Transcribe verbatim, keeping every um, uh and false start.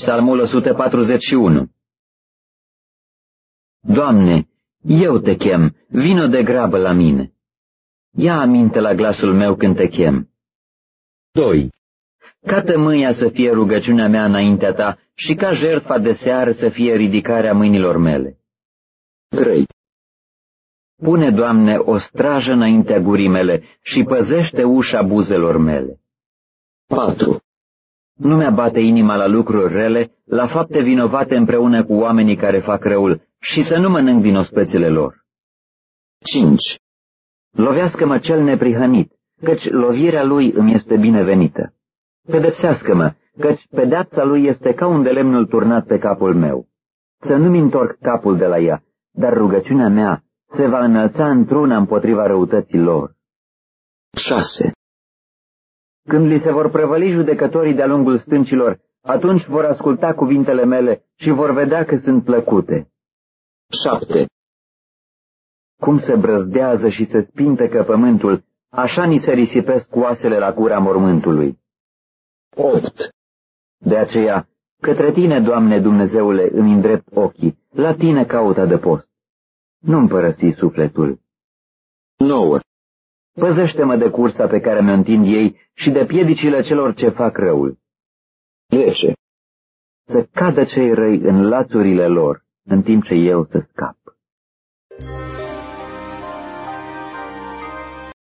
Psalmul o sută patruzeci și unu. Doamne, eu te chem, vino de grabă la mine. Ia aminte la glasul meu când te chem. doi. Ca tămâia să fie rugăciunea mea înaintea ta și ca jertfa de seară să fie ridicarea mâinilor mele. trei. Pune, Doamne, o strajă înaintea gurii mele și păzește ușa buzelor mele. patru. Nu mi-abate inima la lucruri rele, la fapte vinovate împreună cu oamenii care fac răul și să nu mănânc din ospețele lor. cinci. Lovească-mă cel neprihănit, căci lovirea lui îmi este binevenită. Pedepsească-mă, căci pedeapsa lui este ca un de lemnul turnat pe capul meu. Să nu-mi întorc capul de la ea, dar rugăciunea mea se va înălța într-una împotriva răutății lor. șase. Când li se vor prăvăli judecătorii de-a lungul stâncilor, atunci vor asculta cuvintele mele și vor vedea că sunt plăcute. șapte. Cum se brăzdează și se spintecă pământul, așa ni se risipesc oasele la gura mormântului. opt. De aceea, către tine, Doamne Dumnezeule, îmi îndrept ochii, la tine caut adăpost. Nu-mi părăsi sufletul. nouă. Păzește-mă de cursa pe care mi-o întind ei și de piedicile celor ce fac răul. zece. Să cadă cei răi în lațurile lor, în timp ce eu să scap.